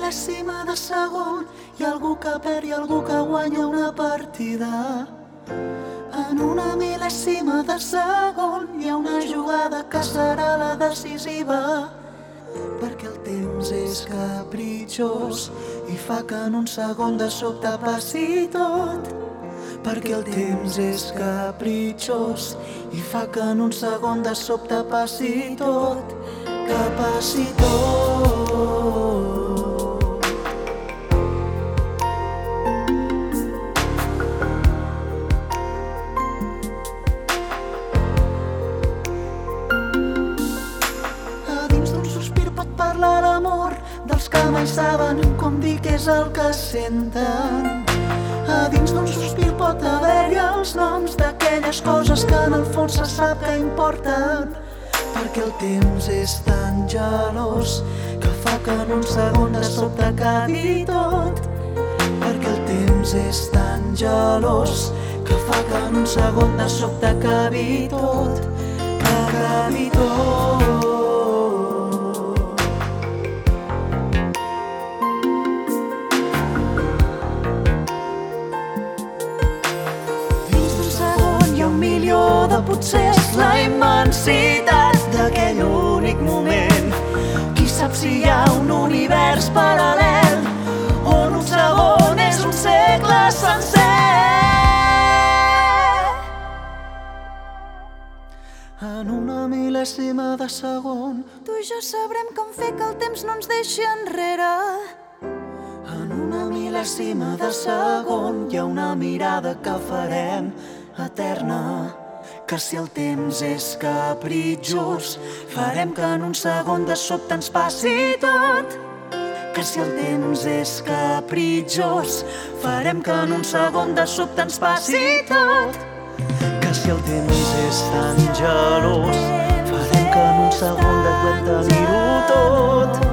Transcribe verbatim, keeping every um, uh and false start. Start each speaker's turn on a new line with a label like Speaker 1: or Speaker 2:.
Speaker 1: mil·lèsima de segon hi ha algú que perd i algú que guanya una partida. En una mil·lèsima de segon hi ha una jugada que serà la decisiva. Perquè el temps és capritxós i fa que en un segon de sobte passi tot. Perquè el temps és capritxós i fa que en un segon de sobte passi tot, que passi tot. Parlar l'amor dels que mai saben com dir què és el que senten. A dins d'un sospir pot haver-hi els noms d'aquelles coses que en el fons se sap que importen. Perquè el temps és tan gelós que fa que en un segon de sobte acabi tot. Perquè el temps és tan gelós que fa que en un segon de sobte acabi tot, que acabi tot. De potser és la immensitat d'aquell únic moment. Qui sap si hi ha un univers paral·lel on un segon és un segle sencer. En una mil·lèsima de segon tu i jo sabrem com fer que el temps no ens deixi enrere. En una mil·lèsima de segon hi ha una mirada que farem eterna. Que si el temps és capritxós farem que en un segon de sobte ens passi tot. Que si el temps és capritxós farem que en un segon de sobte ens passi tot. Que si el temps és tan gelós farem que en un segon de tenir-ho tot.